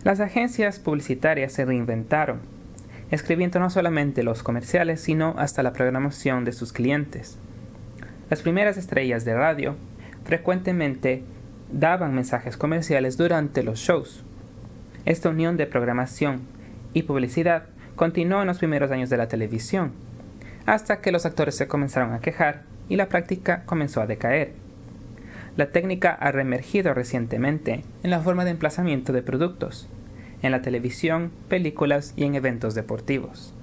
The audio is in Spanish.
Las agencias publicitarias se reinventaron, escribiendo no solamente los comerciales, sino hasta la programación de sus clientes. Las primeras estrellas de radio frecuentemente daban mensajes comerciales durante los shows. Esta unión de programación y publicidad continuó en los primeros años de la televisión, hasta que los actores se comenzaron a quejar y la práctica comenzó a decaer. La técnica ha reemergido recientemente en la forma de emplazamiento de productos, en la televisión, películas y en eventos deportivos.